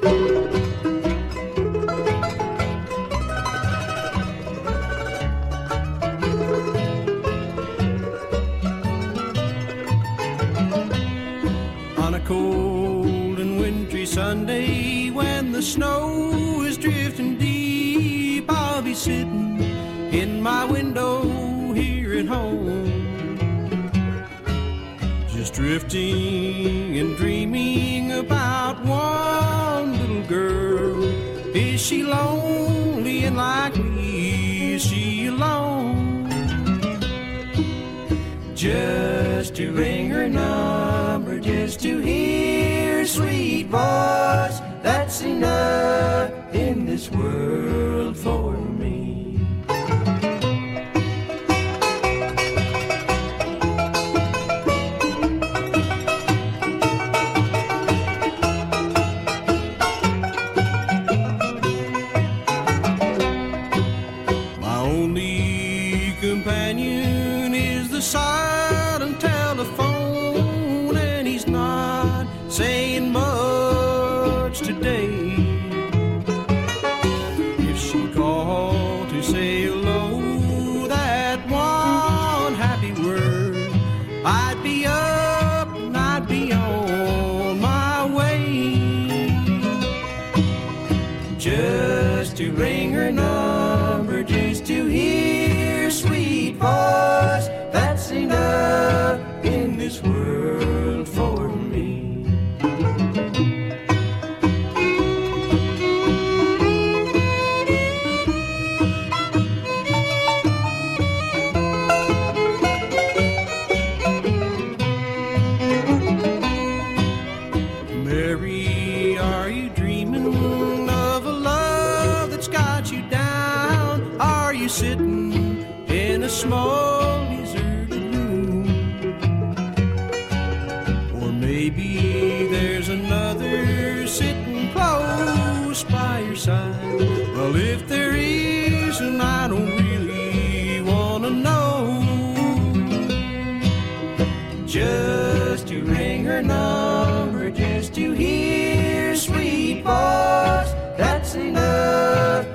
On a cold and wintry Sunday when the snow is drifting deep, I'll be sitting in my window here at home, just drifting and dreaming about one little girl. Is she lonely and like me? Is she alone? Just to ring her number, just to hear her sweet voice, that's enough in this world for me. My only companion is the silent telephone, and he's not saying much today. If she called to say hello, that one happy word, I'd be up and I'd be on my way, just to ring her number, just to hear her sweet voice, that's enough in this world for me. Mary, are you dreaming of a love that's got you down? Are you sitting in a small deserted room? Or maybe there's another sitting close by your side? Well, if there is, and I don't really want to know, just to ring her number, just to hear her sweet voice, that's enough